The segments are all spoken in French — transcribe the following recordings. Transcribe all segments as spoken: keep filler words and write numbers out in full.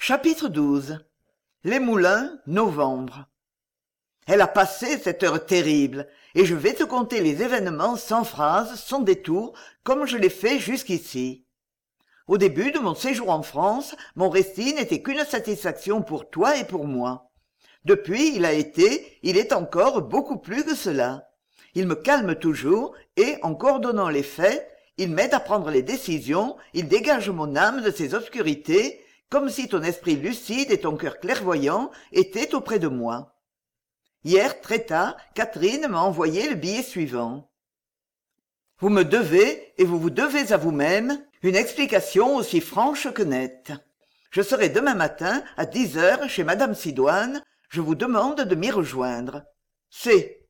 Chapitre douze. Les Moulins, novembre. Elle a passé cette heure terrible, et je vais te conter les événements sans phrase, sans détour, comme je l'ai fait jusqu'ici. Au début de mon séjour en France, mon récit n'était qu'une satisfaction pour toi et pour moi. Depuis, il a été, il est encore beaucoup plus que cela. Il me calme toujours, et, en coordonnant les faits, il m'aide à prendre les décisions, il dégage mon âme de ses obscurités, comme si ton esprit lucide et ton cœur clairvoyant étaient auprès de moi. Hier, très tard, Catherine m'a envoyé le billet suivant. Vous me devez, et vous vous devez à vous-même, une explication aussi franche que nette. Je serai demain matin à dix heures chez Madame Sidoine. Je vous demande de m'y rejoindre. C.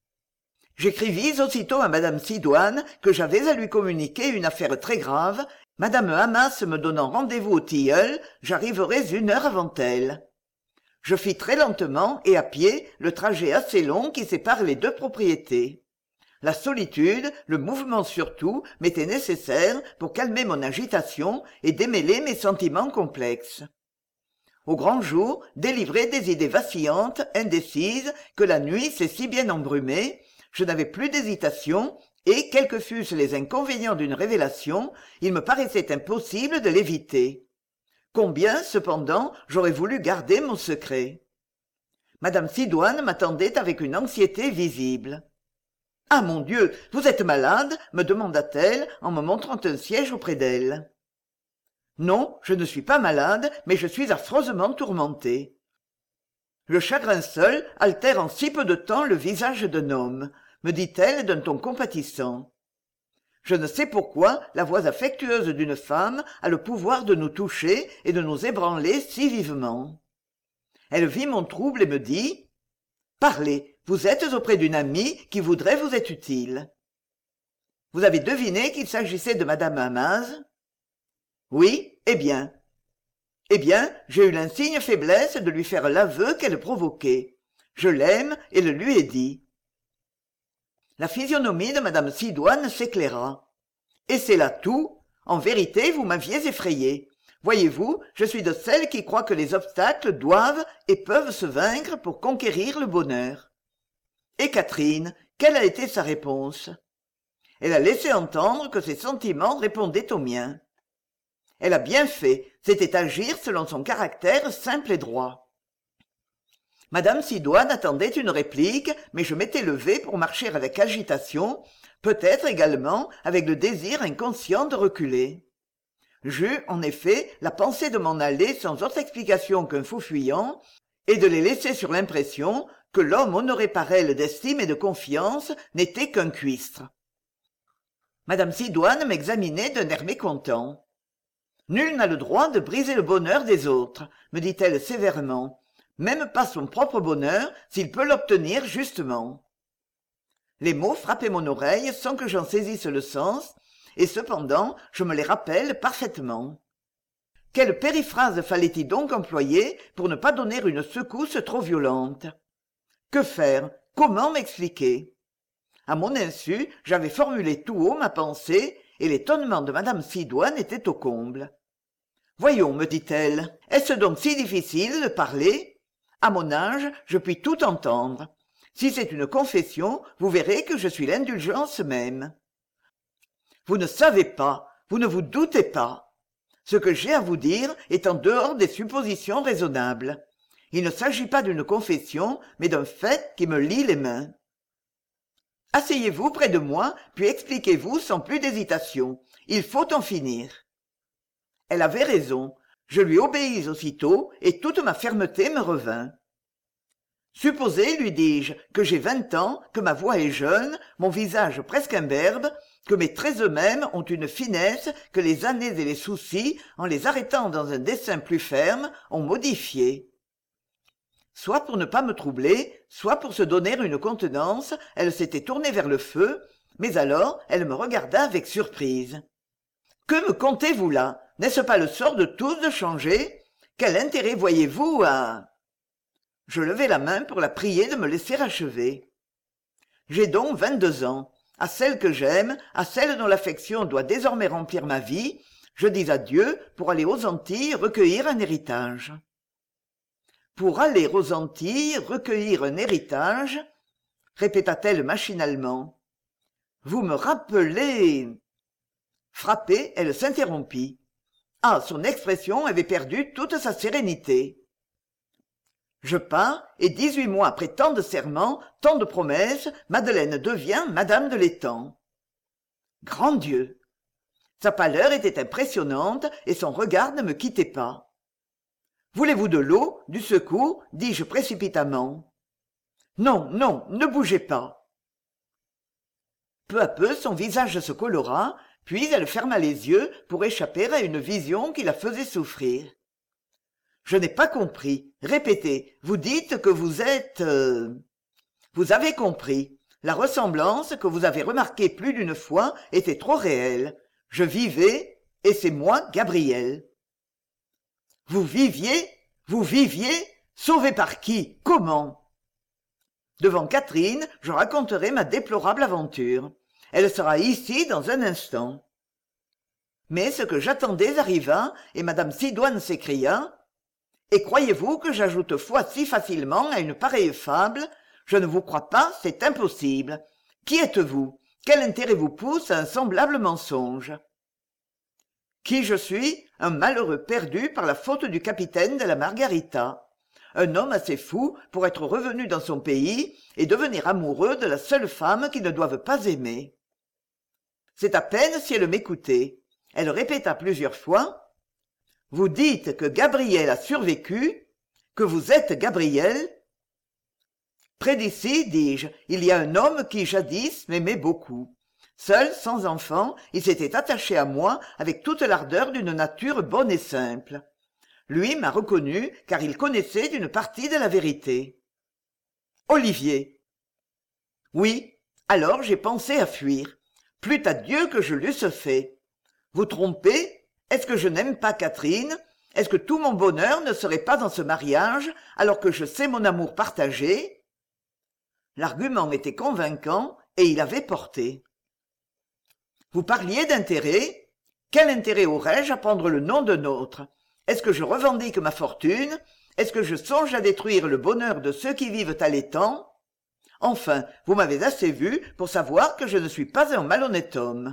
J'écrivis aussitôt à Madame Sidoine que j'avais à lui communiquer une affaire très grave. Madame Hamas me donnant rendez-vous au Tilleul, j'arriverai une heure avant elle. Je fis très lentement et à pied le trajet assez long qui sépare les deux propriétés. La solitude, le mouvement surtout, m'étaient nécessaires pour calmer mon agitation et démêler mes sentiments complexes. Au grand jour, délivré des idées vacillantes, indécises, que la nuit s'est si bien embrumée, je n'avais plus d'hésitation, et, quels que fussent les inconvénients d'une révélation, il me paraissait impossible de l'éviter. Combien, cependant, j'aurais voulu garder mon secret. Madame Sidoine m'attendait avec une anxiété visible. « Ah, mon Dieu, vous êtes malade ?» me demanda-t-elle en me montrant un siège auprès d'elle. « Non, je ne suis pas malade, mais je suis affreusement tourmentée. » Le chagrin seul altère en si peu de temps le visage d'un homme, me dit-elle d'un ton compatissant. Je ne sais pourquoi la voix affectueuse d'une femme a le pouvoir de nous toucher et de nous ébranler si vivement. Elle vit mon trouble et me dit « Parlez, vous êtes auprès d'une amie qui voudrait vous être utile. » Vous avez deviné qu'il s'agissait de Madame Hamaz ? Oui, eh bien. Eh bien, j'ai eu l'insigne faiblesse de lui faire l'aveu qu'elle provoquait. Je l'aime et le lui ai dit. La physionomie de Madame Sidoine s'éclaira. Et c'est là tout. En vérité, vous m'aviez effrayé. Voyez-vous, je suis de celles qui croient que les obstacles doivent et peuvent se vaincre pour conquérir le bonheur. Et Catherine, quelle a été sa réponse? Elle a laissé entendre que ses sentiments répondaient aux miens. Elle a bien fait, c'était agir selon son caractère simple et droit. Madame Sidoine attendait une réplique, mais je m'étais levé pour marcher avec agitation, peut-être également avec le désir inconscient de reculer. J'eus, en effet, la pensée de m'en aller sans autre explication qu'un fou fuyant, et de les laisser sur l'impression que l'homme honoré par elle d'estime et de confiance n'était qu'un cuistre. Madame Sidoine m'examinait d'un air mécontent. « Nul n'a le droit de briser le bonheur des autres, » me dit-elle sévèrement, « même pas son propre bonheur, s'il peut l'obtenir justement. » Les mots frappaient mon oreille sans que j'en saisisse le sens, et cependant je me les rappelle parfaitement. Quelle périphrase fallait-il donc employer pour ne pas donner une secousse trop violente? Que faire? Comment m'expliquer? À mon insu, j'avais formulé tout haut ma pensée, et l'étonnement de Madame Sidoine était au comble. « Voyons, me dit-elle, est-ce donc si difficile de parler? À mon âge, je puis tout entendre. Si c'est une confession, vous verrez que je suis l'indulgence même. Vous ne savez pas, vous ne vous doutez pas. Ce que j'ai à vous dire est en dehors des suppositions raisonnables. Il ne s'agit pas d'une confession, mais d'un fait qui me lie les mains. Asseyez-vous près de moi, puis expliquez-vous sans plus d'hésitation. Il faut en finir. » Elle avait raison. Je lui obéis aussitôt, et toute ma fermeté me revint. « Supposez, lui dis-je, que j'ai vingt ans, que ma voix est jeune, mon visage presque imberbe, que mes traits eux-mêmes ont une finesse que les années et les soucis, en les arrêtant dans un dessein plus ferme, ont modifiée. » Soit pour ne pas me troubler, soit pour se donner une contenance, elle s'était tournée vers le feu, mais alors elle me regarda avec surprise. « Que me contez-vous là? N'est-ce pas le sort de tous de changer? Quel intérêt voyez-vous à... » Je levai la main pour la prier de me laisser achever. « J'ai donc vingt-deux ans. À celle que j'aime, à celle dont l'affection doit désormais remplir ma vie, Je dis adieu pour aller aux Antilles recueillir un héritage. Pour aller aux Antilles recueillir un héritage, répéta-t-elle machinalement. Vous me rappelez... Frappée, elle s'interrompit. Ah, son expression avait perdu toute sa sérénité. Je pars, et dix-huit mois après tant de serments, tant de promesses, Madeleine devient madame de l'étang. Grand Dieu! Sa pâleur était impressionnante, et son regard ne me quittait pas. Voulez-vous de l'eau, du secours? Dis-je précipitamment. Non, non, ne bougez pas. Peu à peu, son visage se colora, puis elle ferma les yeux pour échapper à une vision qui la faisait souffrir. Je n'ai pas compris. Répétez, vous dites que vous êtes... euh, Vous avez compris. La ressemblance que vous avez remarquée plus d'une fois était trop réelle. Je vivais, et c'est moi, Gabriel. Vous viviez? Vous viviez? Sauvé par qui? Comment? Devant Catherine, je raconterai ma déplorable aventure. Elle sera ici dans un instant. Mais ce que j'attendais arriva, et madame Sidoine s'écria. Et croyez-vous que j'ajoute foi si facilement à une pareille fable? Je ne vous crois pas, c'est impossible. Qui êtes-vous? Quel intérêt vous pousse à un semblable mensonge? Qui je suis? Un malheureux perdu par la faute du capitaine de la Margarita. Un homme assez fou pour être revenu dans son pays et devenir amoureux de la seule femme qu'ils ne doivent pas aimer. C'est à peine si elle m'écoutait. Elle répéta plusieurs fois. Vous dites que Gabriel a survécu, que vous êtes Gabriel? Près d'ici, dis-je, il y a un homme qui jadis m'aimait beaucoup. Seul, sans enfant, il s'était attaché à moi avec toute l'ardeur d'une nature bonne et simple. Lui m'a reconnu car il connaissait une partie de la vérité. Olivier. Oui, alors j'ai pensé à fuir. Plût à Dieu que je l'eusse fait. Vous trompez? Est-ce que je n'aime pas Catherine? Est-ce que tout mon bonheur ne serait pas dans ce mariage, alors que je sais mon amour partagé? L'argument était convaincant, et il avait porté. Vous parliez d'intérêt? Quel intérêt aurais-je à prendre le nom d'un autre? Est-ce que je revendique ma fortune? Est-ce que je songe à détruire le bonheur de ceux qui vivent à l'étang? Enfin, vous m'avez assez vu pour savoir que je ne suis pas un malhonnête homme.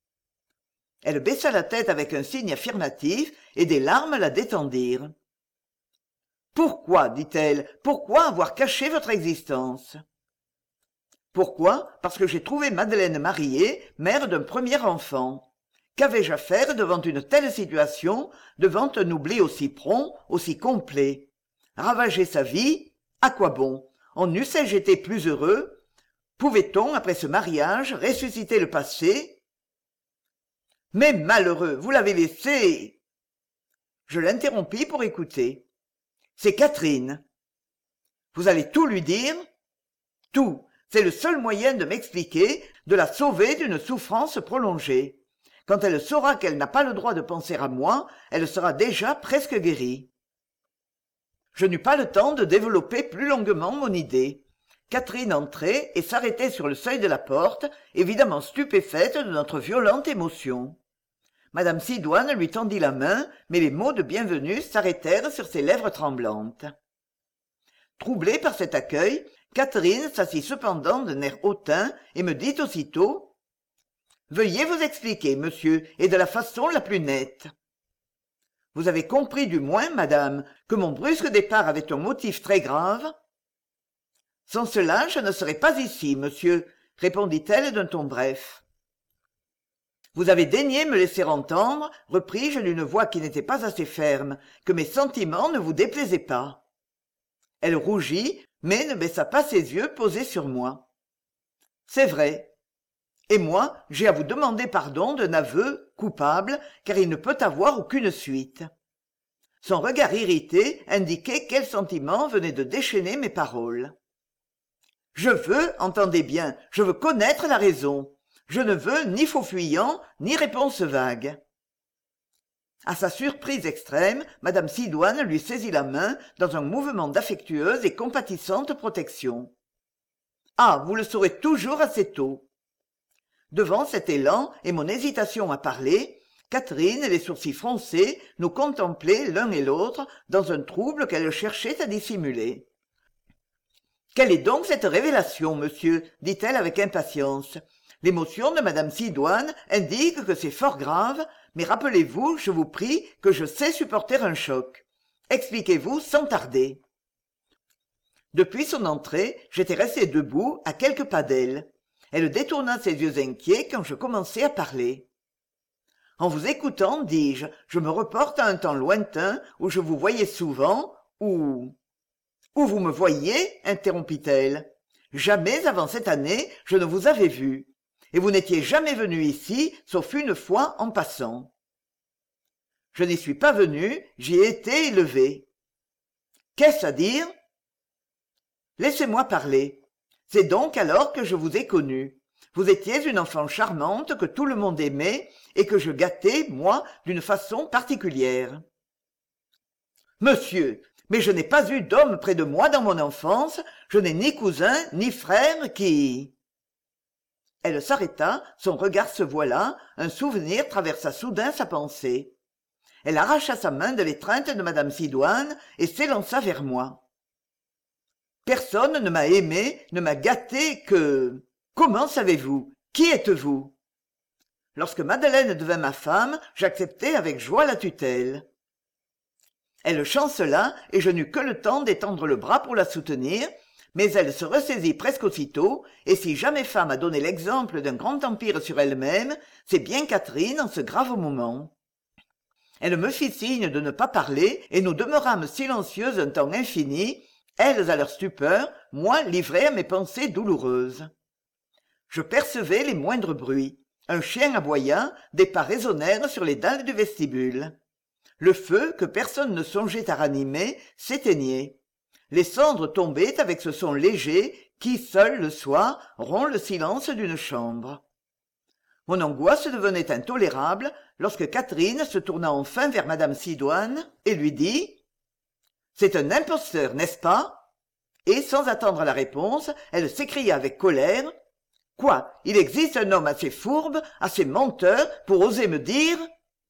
Elle baissa la tête avec un signe affirmatif, et des larmes la détendirent. Pourquoi, dit-elle, pourquoi avoir caché votre existence? Pourquoi? Parce que j'ai trouvé Madeleine mariée, mère d'un premier enfant. Qu'avais-je à faire devant une telle situation, devant un oubli aussi prompt, aussi complet? Ravager sa vie? À quoi bon? En eussé-je été plus heureux? Pouvait-on, après ce mariage, ressusciter le passé? Mais malheureux, vous l'avez laissé. Je l'interrompis pour écouter. C'est Catherine. Vous allez tout lui dire? Tout. C'est le seul moyen de m'expliquer, de la sauver d'une souffrance prolongée. Quand elle saura qu'elle n'a pas le droit de penser à moi, elle sera déjà presque guérie. Je n'eus pas le temps de développer plus longuement mon idée. Catherine entrait et s'arrêtait sur le seuil de la porte, évidemment stupéfaite de notre violente émotion. Madame Sidoine lui tendit la main, mais les mots de bienvenue s'arrêtèrent sur ses lèvres tremblantes. Troublée par cet accueil, Catherine s'assit cependant d'un air hautain et me dit aussitôt « Veuillez vous expliquer, monsieur, et de la façon la plus nette. » Vous avez compris du moins, madame, que mon brusque départ avait un motif très grave? Sans cela, je ne serais pas ici, monsieur, répondit-elle d'un ton bref. Vous avez daigné me laisser entendre, repris-je d'une voix qui n'était pas assez ferme, que mes sentiments ne vous déplaisaient pas. Elle rougit, mais ne baissa pas ses yeux posés sur moi. C'est vrai. Et moi, j'ai à vous demander pardon d'un aveu coupable, car il ne peut avoir aucune suite. Son regard irrité indiquait quel sentiment venait de déchaîner mes paroles. Je veux, entendez bien, je veux connaître la raison. Je ne veux ni faux fuyant, ni réponse vague. À sa surprise extrême, madame Sidoine lui saisit la main dans un mouvement d'affectueuse et compatissante protection. Ah, vous le saurez toujours assez tôt. Devant cet élan et mon hésitation à parler, Catherine, les sourcils froncés, nous contemplait l'un et l'autre dans un trouble qu'elle cherchait à dissimuler. « Quelle est donc cette révélation, monsieur ?» dit-elle avec impatience. « L'émotion de madame Sidoine indique que c'est fort grave, mais rappelez-vous, je vous prie, que je sais supporter un choc. Expliquez-vous sans tarder. » Depuis son entrée, j'étais resté debout à quelques pas d'elle. Elle détourna ses yeux inquiets quand je commençai à parler. « En vous écoutant, dis-je, je me reporte à un temps lointain où je vous voyais souvent, où... » « Où vous me voyiez, interrompit-elle. Jamais avant cette année, je ne vous avais vu. Et vous n'étiez jamais venu ici, sauf une fois en passant. Je n'y suis pas venu, j'y ai été élevé. Qu'est-ce à dire? Laissez-moi parler. C'est donc alors que je vous ai connu. Vous étiez une enfant charmante que tout le monde aimait et que je gâtais, moi, d'une façon particulière. Monsieur, mais je n'ai pas eu d'homme près de moi dans mon enfance, je n'ai ni cousin ni frère qui... Elle s'arrêta, son regard se voila, un souvenir traversa soudain sa pensée. Elle arracha sa main de l'étreinte de madame Sidoine et s'élança vers moi. Personne ne m'a aimé, ne m'a gâté que... Comment savez-vous? Qui êtes-vous? Lorsque Madeleine devint ma femme, j'acceptai avec joie la tutelle. Elle chancela, et je n'eus que le temps d'étendre le bras pour la soutenir, mais elle se ressaisit presque aussitôt, et si jamais femme a donné l'exemple d'un grand empire sur elle-même, c'est bien Catherine en ce grave moment. Elle me fit signe de ne pas parler, et nous demeurâmes silencieuses un temps infini, elles à leur stupeur, moi livré à mes pensées douloureuses. Je percevais les moindres bruits. Un chien aboya, des pas résonnèrent sur les dalles du vestibule. Le feu, que personne ne songeait à ranimer, s'éteignait. Les cendres tombaient avec ce son léger qui, seul le soir, rompt le silence d'une chambre. Mon angoisse devenait intolérable lorsque Catherine se tourna enfin vers madame Sidoine et lui dit « C'est un imposteur, n'est-ce pas ?» Et, sans attendre la réponse, elle s'écria avec colère « Quoi, il existe un homme assez fourbe, assez menteur, pour oser me dire… »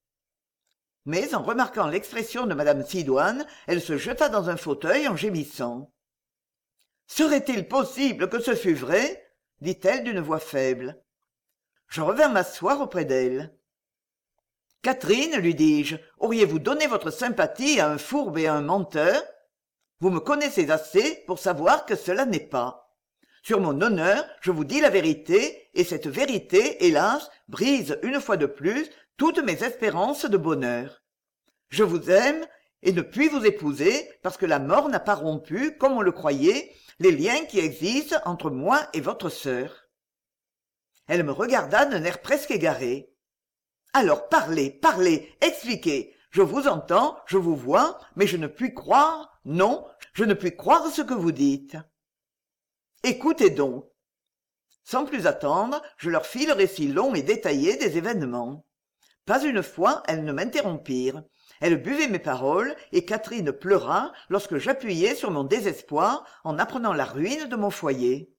Mais, en remarquant l'expression de madame Sidoine, elle se jeta dans un fauteuil en gémissant. « Serait-il possible que ce fût vrai ?» dit-elle d'une voix faible. Je revins m'asseoir auprès d'elle. « Catherine, lui dis-je, auriez-vous donné votre sympathie à un fourbe et à un menteur? Vous me connaissez assez pour savoir que cela n'est pas. Sur mon honneur, je vous dis la vérité, et cette vérité, hélas, brise une fois de plus toutes mes espérances de bonheur. Je vous aime, et ne puis vous épouser parce que la mort n'a pas rompu, comme on le croyait, les liens qui existent entre moi et votre sœur. » Elle me regarda d'un air presque égaré. « Alors parlez, parlez, expliquez. Je vous entends, je vous vois, mais je ne puis croire, non, je ne puis croire ce que vous dites. » Écoutez donc. Sans plus attendre, je leur fis le récit long et détaillé des événements. Pas une fois elles ne m'interrompirent. Elles buvaient mes paroles, et Catherine pleura lorsque j'appuyais sur mon désespoir en apprenant la ruine de mon foyer.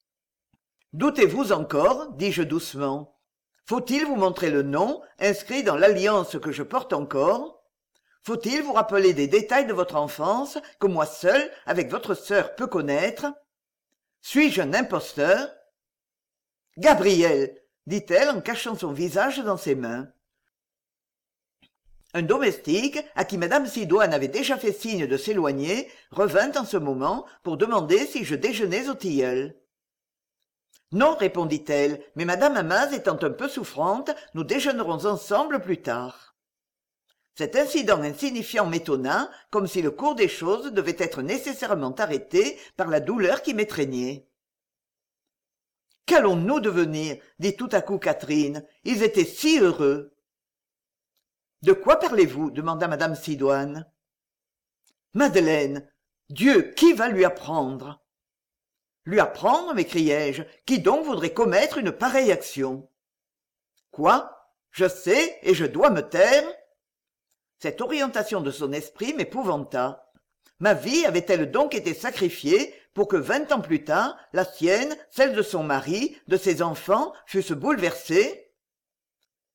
« Doutez-vous encore, dis-je doucement. Faut-il vous montrer le nom, inscrit dans l'alliance que je porte encore? Faut-il vous rappeler des détails de votre enfance que moi seul, avec votre sœur, peux connaître? Suis-je un imposteur? »« Gabriel !» dit-elle en cachant son visage dans ses mains. Un domestique, à qui madame Sidoine avait déjà fait signe de s'éloigner, revint en ce moment pour demander si je déjeunais au tilleul. « Non, répondit-elle, mais madame Amaz étant un peu souffrante, nous déjeunerons ensemble plus tard. » Cet incident insignifiant m'étonna, comme si le cours des choses devait être nécessairement arrêté par la douleur qui m'étreignait. « Qu'allons-nous devenir ?» dit tout à coup Catherine. « Ils étaient si heureux. » « De quoi parlez-vous » demanda madame Sidoine. « Madeleine, Dieu, qui va lui apprendre ?»« Lui apprendre ?» m'écriai-je. « Qui donc voudrait commettre une pareille action ?»« Quoi ? Je sais, et je dois me taire ?» Cette orientation de son esprit m'épouvanta. Ma vie avait-elle donc été sacrifiée pour que vingt ans plus tard, la sienne, celle de son mari, de ses enfants, fussent bouleversées ?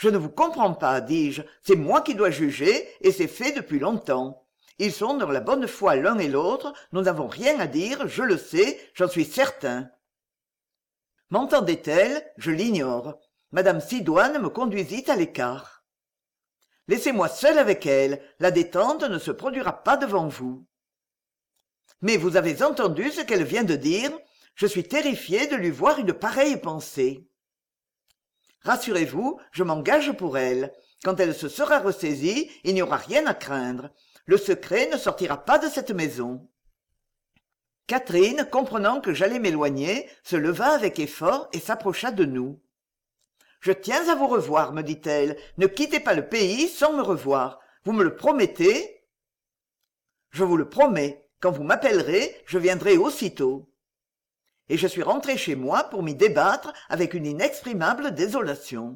Je ne vous comprends pas, dis-je, c'est moi qui dois juger, et c'est fait depuis longtemps. Ils sont dans la bonne foi l'un et l'autre, nous n'avons rien à dire, je le sais, j'en suis certain. M'entendait-elle? Je l'ignore. Madame Sidoine me conduisit à l'écart. Laissez-moi seul avec elle, la détente ne se produira pas devant vous. Mais vous avez entendu ce qu'elle vient de dire? Je suis terrifié de lui voir une pareille pensée. Rassurez-vous, je m'engage pour elle. Quand elle se sera ressaisie, il n'y aura rien à craindre. Le secret ne sortira pas de cette maison. Catherine, comprenant que j'allais m'éloigner, se leva avec effort et s'approcha de nous. « Je tiens à vous revoir, me dit-elle. Ne quittez pas le pays sans me revoir. Vous me le promettez ?»« Je vous le promets. Quand vous m'appellerez, je viendrai aussitôt. » Et je suis rentré chez moi pour m'y débattre avec une inexprimable désolation.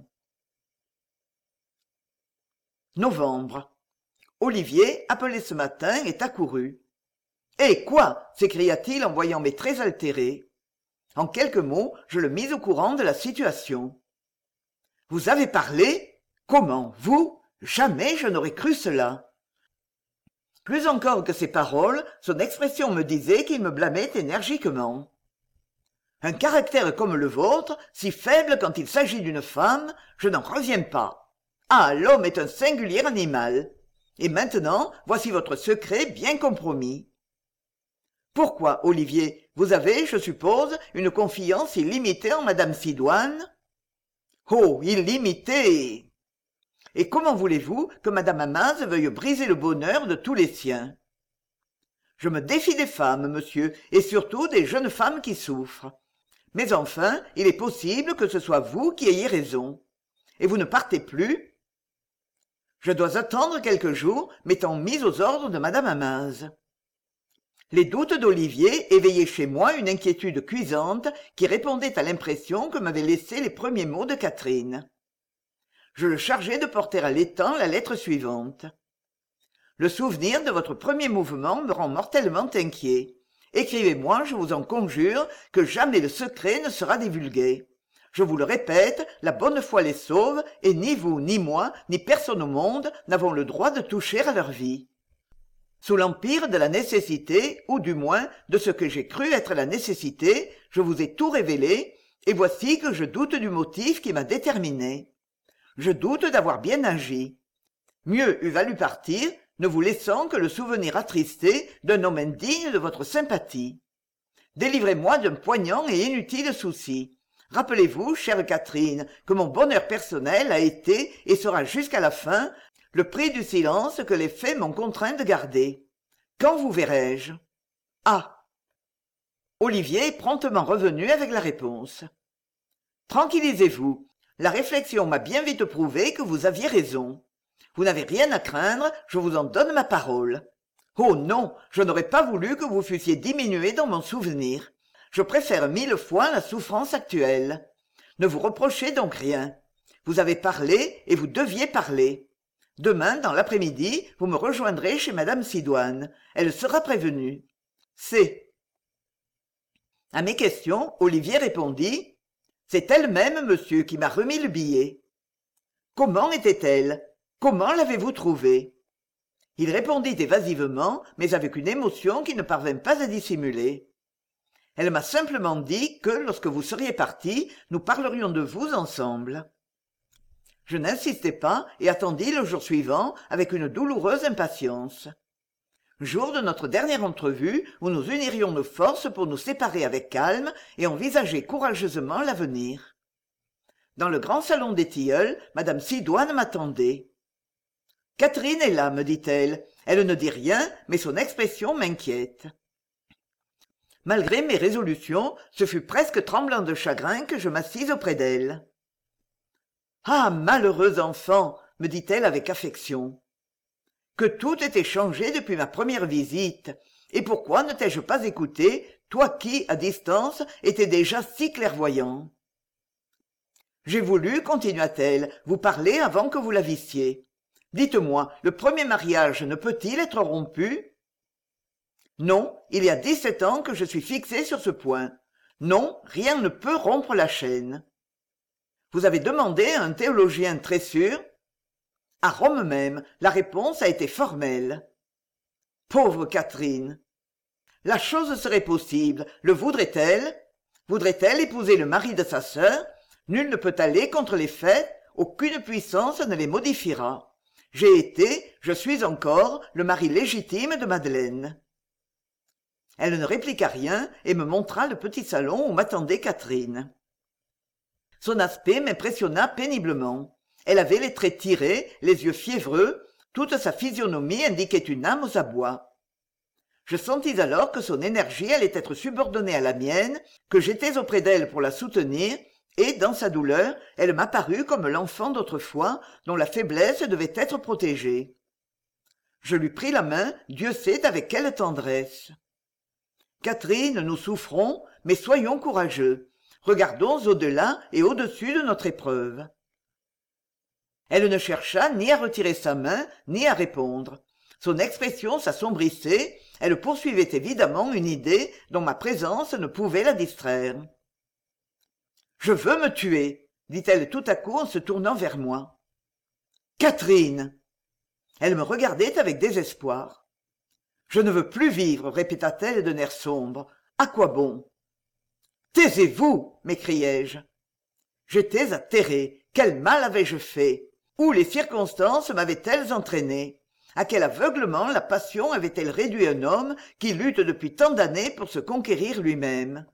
Novembre. Olivier, appelé ce matin, est accouru. « Eh, quoi ?» s'écria-t-il en voyant mes traits altérés. En quelques mots, je le mis au courant de la situation. « Vous avez parlé? Comment, vous? Jamais je n'aurais cru cela. » Plus encore que ses paroles, son expression me disait qu'il me blâmait énergiquement. Un caractère comme le vôtre, si faible quand il s'agit d'une femme, je n'en reviens pas. Ah, l'homme est un singulier animal. Et maintenant, voici votre secret bien compromis. Pourquoi, Olivier, vous avez, je suppose, une confiance illimitée en madame Sidoine? Oh, illimitée! Et comment voulez-vous que madame Amaz veuille briser le bonheur de tous les siens? Je me défie des femmes, monsieur, et surtout des jeunes femmes qui souffrent. Mais enfin, il est possible que ce soit vous qui ayez raison. Et vous ne partez plus? Je dois attendre quelques jours, m'étant mise aux ordres de madame Amaz. Les doutes d'Olivier éveillaient chez moi une inquiétude cuisante qui répondait à l'impression que m'avaient laissée les premiers mots de Catherine. Je le chargeai de porter à l'étang la lettre suivante. Le souvenir de votre premier mouvement me rend mortellement inquiet. Écrivez-moi, je vous en conjure, que jamais le secret ne sera divulgué. Je vous le répète, la bonne foi les sauve, et ni vous, ni moi, ni personne au monde n'avons le droit de toucher à leur vie. Sous l'empire de la nécessité, ou du moins de ce que j'ai cru être la nécessité, je vous ai tout révélé, et voici que je doute du motif qui m'a déterminé. Je doute d'avoir bien agi. Mieux eût valu partir, ne vous laissant que le souvenir attristé d'un homme indigne de votre sympathie. Délivrez-moi d'un poignant et inutile souci. Rappelez-vous, chère Catherine, que mon bonheur personnel a été et sera jusqu'à la fin le prix du silence que les faits m'ont contraint de garder. Quand vous verrai-je? Ah. Olivier est promptement revenu avec la réponse. Tranquillisez-vous. La réflexion m'a bien vite prouvé que vous aviez raison. Vous n'avez rien à craindre, je vous en donne ma parole. Oh non, je n'aurais pas voulu que vous fussiez diminué dans mon souvenir. Je préfère mille fois la souffrance actuelle. Ne vous reprochez donc rien. Vous avez parlé et vous deviez parler. Demain, dans l'après-midi, vous me rejoindrez chez madame Sidoine. Elle sera prévenue. C'est. À mes questions, Olivier répondit. C'est elle-même, monsieur, qui m'a remis le billet. Comment était-elle? Comment l'avez-vous trouvée? Il répondit évasivement, mais avec une émotion qui ne parvint pas à dissimuler. Elle m'a simplement dit que, lorsque vous seriez parti, nous parlerions de vous ensemble. Je n'insistai pas et attendis le jour suivant avec une douloureuse impatience. Jour de notre dernière entrevue où nous unirions nos forces pour nous séparer avec calme et envisager courageusement l'avenir. Dans le grand salon des tilleuls, madame Sidoine m'attendait. « Catherine est là, me dit-elle. Elle ne dit rien, mais son expression m'inquiète. » Malgré mes résolutions, ce fut presque tremblant de chagrin que je m'assis auprès d'elle. « Ah, malheureux enfant !» me dit-elle avec affection. Que tout était changé depuis ma première visite. Et pourquoi ne t'ai-je pas écouté, toi qui, à distance, étais déjà si clairvoyant? J'ai voulu, continua-t-elle, vous parler avant que vous la vissiez. Dites-moi, le premier mariage ne peut-il être rompu? Non, il y a dix-sept ans que je suis fixé sur ce point. Non, rien ne peut rompre la chaîne. Vous avez demandé à un théologien très sûr? À Rome même, la réponse a été formelle. Pauvre Catherine! La chose serait possible, le voudrait-elle? Voudrait-elle épouser le mari de sa sœur? Nul ne peut aller contre les faits, aucune puissance ne les modifiera. J'ai été, je suis encore, le mari légitime de Madeleine. Elle ne répliqua rien et me montra le petit salon où m'attendait Catherine. Son aspect m'impressionna péniblement. Elle avait les traits tirés, les yeux fiévreux, toute sa physionomie indiquait une âme aux abois. Je sentis alors que son énergie allait être subordonnée à la mienne, que j'étais auprès d'elle pour la soutenir, et, dans sa douleur, elle m'apparut comme l'enfant d'autrefois dont la faiblesse devait être protégée. Je lui pris la main, Dieu sait avec quelle tendresse. « Catherine, nous souffrons, mais soyons courageux. Regardons au-delà et au-dessus de notre épreuve. » Elle ne chercha ni à retirer sa main, ni à répondre. Son expression s'assombrissait, elle poursuivait évidemment une idée dont ma présence ne pouvait la distraire. « Je veux me tuer, » dit-elle tout à coup en se tournant vers moi. « Catherine !» Elle me regardait avec désespoir. « Je ne veux plus vivre, répéta-t-elle d'un air sombre. À quoi bon? Taisez-vous, m'écriai-je. J'étais atterré. Quel mal avais-je fait? Où les circonstances m'avaient-elles entraîné? À quel aveuglement la passion avait-elle réduit un homme qui lutte depuis tant d'années pour se conquérir lui-même?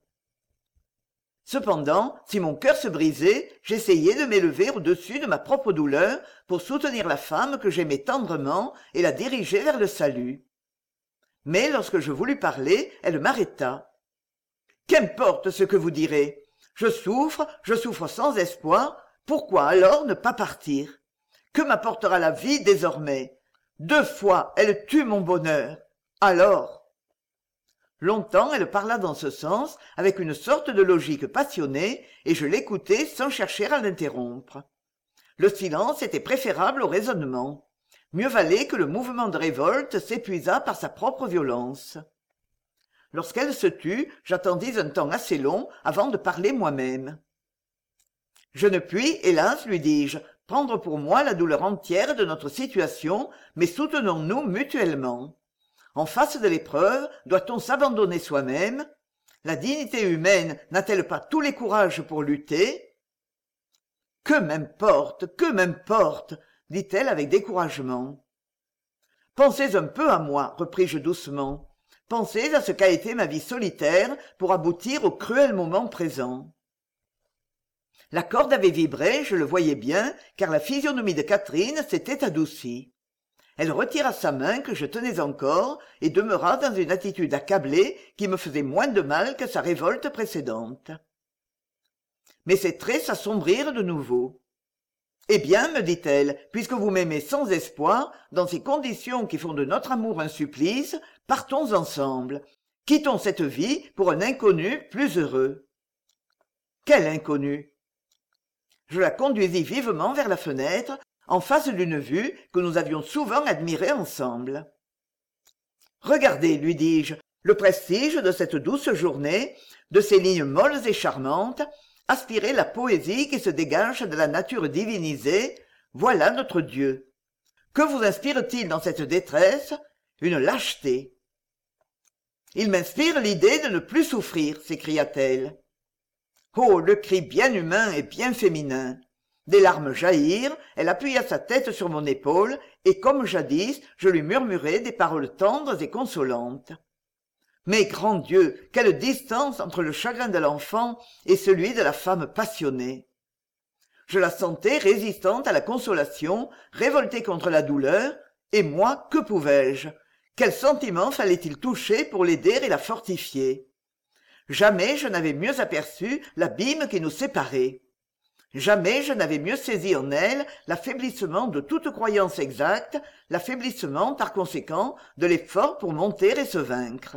Cependant, si mon cœur se brisait, j'essayais de m'élever au-dessus de ma propre douleur pour soutenir la femme que j'aimais tendrement et la diriger vers le salut. Mais lorsque je voulus parler, elle m'arrêta. « Qu'importe ce que vous direz. Je souffre, je souffre sans espoir. Pourquoi alors ne pas partir? Que m'apportera la vie désormais? Deux fois, elle tue mon bonheur. Alors ?» Longtemps elle parla dans ce sens, avec une sorte de logique passionnée, et je l'écoutais sans chercher à l'interrompre. Le silence était préférable au raisonnement. Mieux valait que le mouvement de révolte s'épuisât par sa propre violence. Lorsqu'elle se tut, j'attendis un temps assez long avant de parler moi-même. « Je ne puis, hélas, lui dis-je, prendre pour moi la douleur entière de notre situation, mais soutenons-nous mutuellement. En face de l'épreuve, doit-on s'abandonner soi-même? La dignité humaine n'a-t-elle pas tous les courages pour lutter? » « Que m'importe, que m'importe, dit-elle avec découragement. « Pensez un peu à moi, repris-je doucement. Pensez à ce qu'a été ma vie solitaire pour aboutir au cruel moment présent. » La corde avait vibré, je le voyais bien, car la physionomie de Catherine s'était adoucie. Elle retira sa main que je tenais encore et demeura dans une attitude accablée qui me faisait moins de mal que sa révolte précédente. Mais ses traits s'assombrirent de nouveau. « Eh bien, me dit-elle, puisque vous m'aimez sans espoir, dans ces conditions qui font de notre amour un supplice, partons ensemble. Quittons cette vie pour un inconnu plus heureux. » Quel inconnu? Je la conduisis vivement vers la fenêtre, en face d'une vue que nous avions souvent admirée ensemble. « Regardez, lui dis-je, le prestige de cette douce journée, de ces lignes molles et charmantes, aspirez la poésie qui se dégage de la nature divinisée, voilà notre Dieu. Que vous inspire-t-il dans cette détresse? Une lâcheté. »« Il m'inspire l'idée de ne plus souffrir, s'écria-t-elle. Oh, le cri bien humain et bien féminin. Des larmes jaillirent, elle appuya sa tête sur mon épaule, et comme jadis, je lui murmurai des paroles tendres et consolantes. Mais, grand Dieu, quelle distance entre le chagrin de l'enfant et celui de la femme passionnée! Je la sentais résistante à la consolation, révoltée contre la douleur, et moi, que pouvais-je? Quel sentiment fallait-il toucher pour l'aider et la fortifier? Jamais je n'avais mieux aperçu l'abîme qui nous séparait. Jamais je n'avais mieux saisi en elle l'affaiblissement de toute croyance exacte, l'affaiblissement, par conséquent, de l'effort pour monter et se vaincre.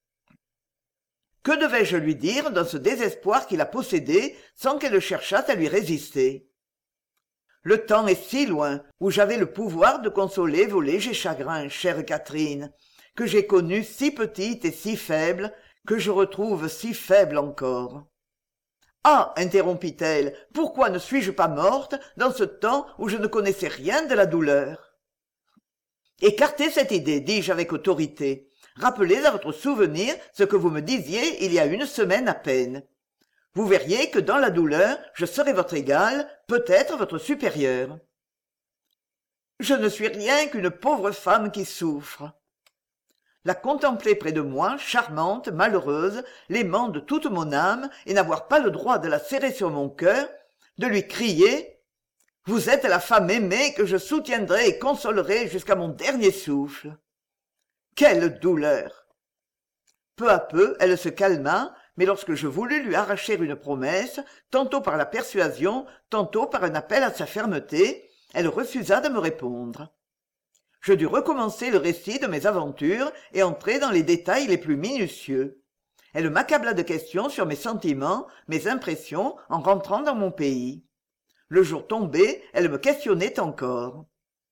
Que devais-je lui dire dans ce désespoir qui la possédait sans qu'elle cherchât à lui résister? Le temps est si loin où j'avais le pouvoir de consoler vos légers chagrins, chère Catherine, que j'ai connue si petite et si faible, que je retrouve si faible encore. Ah, interrompit-elle, pourquoi ne suis-je pas morte dans ce temps où je ne connaissais rien de la douleur? Écartez cette idée, dis-je avec autorité. Rappelez à votre souvenir ce que vous me disiez il y a une semaine à peine. Vous verriez que dans la douleur, je serai votre égale, peut-être votre supérieure. Je ne suis rien qu'une pauvre femme qui souffre. La contempler près de moi, charmante, malheureuse, l'aimant de toute mon âme, et n'avoir pas le droit de la serrer sur mon cœur, de lui crier « Vous êtes la femme aimée que je soutiendrai et consolerai jusqu'à mon dernier souffle. » Quelle douleur! Peu à peu, elle se calma, mais lorsque je voulus lui arracher une promesse, tantôt par la persuasion, tantôt par un appel à sa fermeté, elle refusa de me répondre. Je dus recommencer le récit de mes aventures et entrer dans les détails les plus minutieux. Elle m'accabla de questions sur mes sentiments, mes impressions en rentrant dans mon pays. Le jour tombé, elle me questionnait encore.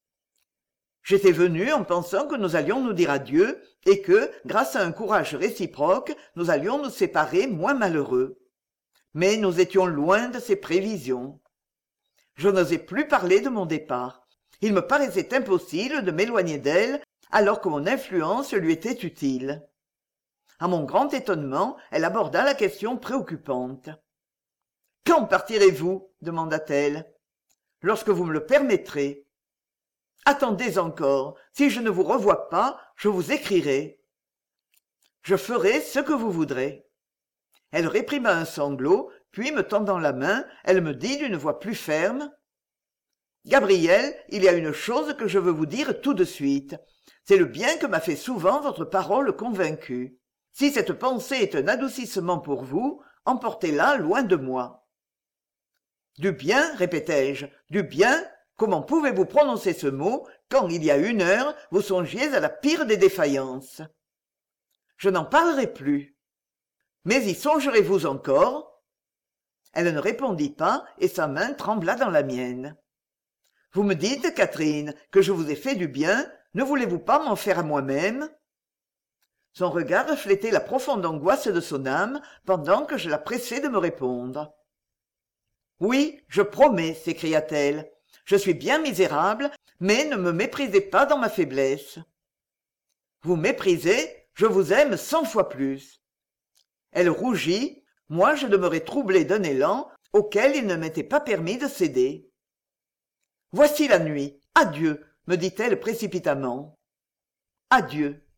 J'étais venu en pensant que nous allions nous dire adieu et que, grâce à un courage réciproque, nous allions nous séparer moins malheureux. Mais nous étions loin de ces prévisions. Je n'osais plus parler de mon départ. Il me paraissait impossible de m'éloigner d'elle alors que mon influence lui était utile. À mon grand étonnement, elle aborda la question préoccupante. « Quand partirez-vous » demanda-t-elle. « Lorsque vous me le permettrez. » « Attendez encore, si je ne vous revois pas, je vous écrirai. »« Je ferai ce que vous voudrez. » Elle réprima un sanglot, puis me tendant la main, elle me dit d'une voix plus ferme. « Gabriel, il y a une chose que je veux vous dire tout de suite. C'est le bien que m'a fait souvent votre parole convaincue. Si cette pensée est un adoucissement pour vous, emportez-la loin de moi. »« Du bien, répétai-je, du bien. Comment pouvez-vous prononcer ce mot quand, il y a une heure, vous songiez à la pire des défaillances? Je n'en parlerai plus. Mais y songerez-vous encore? Elle ne répondit pas et sa main trembla dans la mienne. Vous me dites, Catherine, que je vous ai fait du bien, ne voulez-vous pas m'en faire à moi-même? Son regard reflétait la profonde angoisse de son âme pendant que je la pressais de me répondre. Oui, je promets, s'écria-t-elle. Je suis bien misérable, mais ne me méprisez pas dans ma faiblesse. Vous méprisez, je vous aime cent fois plus. Elle rougit, moi je demeurai troublé d'un élan auquel il ne m'était pas permis de céder. Voici la nuit, adieu, me dit-elle précipitamment. Adieu.